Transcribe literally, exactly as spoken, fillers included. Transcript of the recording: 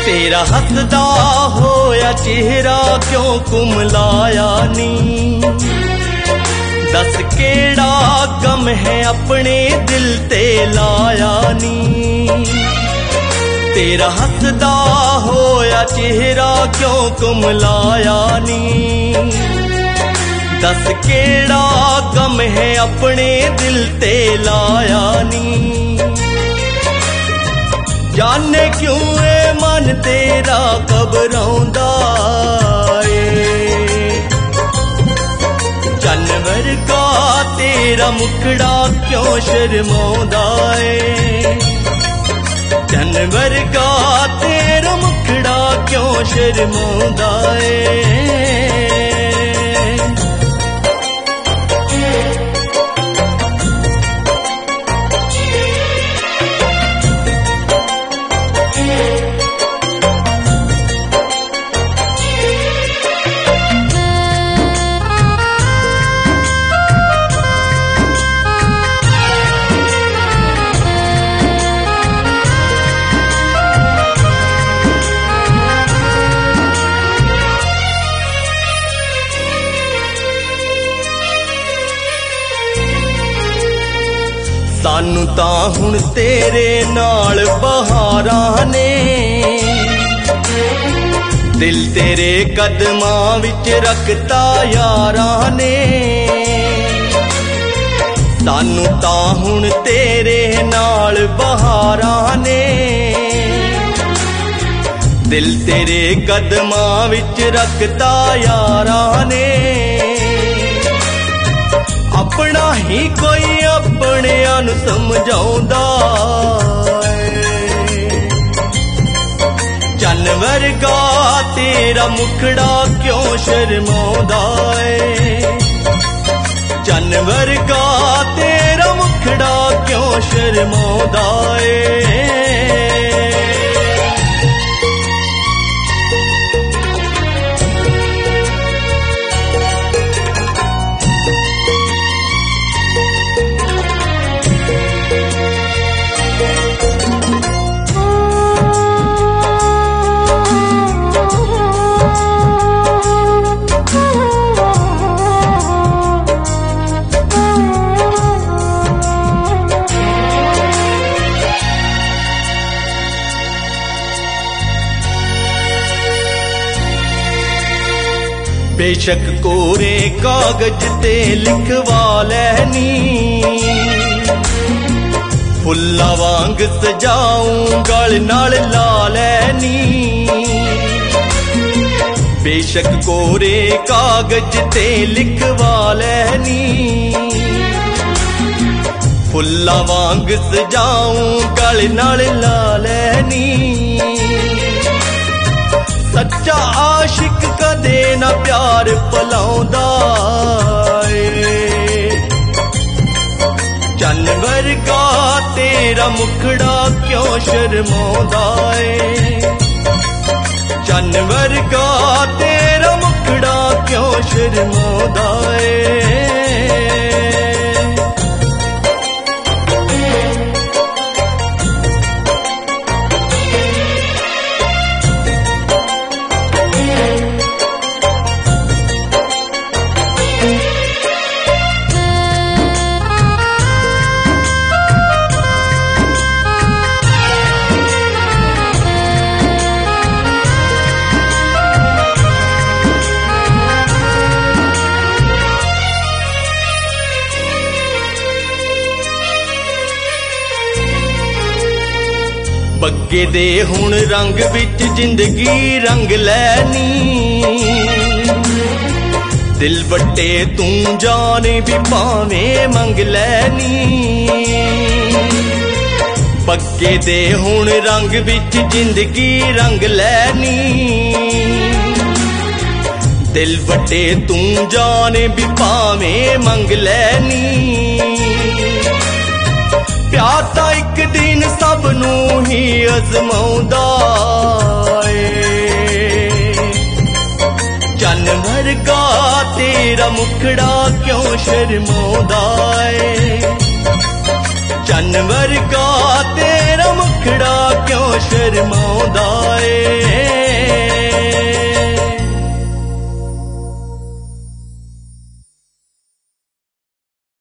तेरा हसदा होया चेहरा क्यों कुमलाया नी, दस केड़ा गम है अपने दिल ते लाया नी। तेरा हसदा होया चेहरा क्यों कुमलाया नी, दस केड़ा गम है अपने दिल ते लाया नी। जाने क्यों ए मन तेरा घबराउंदा ए, जानवर का तेरा मुखड़ा क्यों शर्माउंदा ए, जानवर का तेरा मुखड़ा क्यों शर्माउंदा ए। सानू तां हुण तेरे नाल बहारां ने, दिल तेरे कदमां विच रखता यारां ने। सानू तां हुण तेरे नाल बहारां ने, दिल तेरे कदमां विच रखता यारां ने। अपना ही कोई अपने अनु समझाउंदा ए, जानवर का तेरा मुखड़ा क्यों शर्माउंदा ए, जानवर का तेरा मुखड़ा क्यों शर्माउंदा ए। बेशक कोरे कागज ते लिखवा लैनी, फुल्ला वांग सजाऊं गल नाल ला लैनी। बेशक कोरे कागज ते लिखवा लैनी, फुल्ला वांग सजाऊं गल नाल ला लैनी। सच्चा आशिक कदे ना प्यार भुलाउंदा ए, जानवर का तेरा मुखड़ा क्यों शर्माउंदा ए, जानवर का तेरा मुखड़ा क्यों शर्माउंदा ए। बग्गे दे हुण रंग विच जिंदगी रंग लैनी, दिल वट्टे तू जाने भी भावें मंग लैनी। बग्गे दे हुण रंग विच जिंदगी रंग लैनी, दिल वट्टे तू जाने भी भावें मंग लैनी। प्यार ता इक दिन सबनू ही अजमाउंदा ए, जानवर का तेरा मुखड़ा क्यों शर्माउंदा ए, जानवर का तेरा मुखड़ा क्यों शर्माउंदा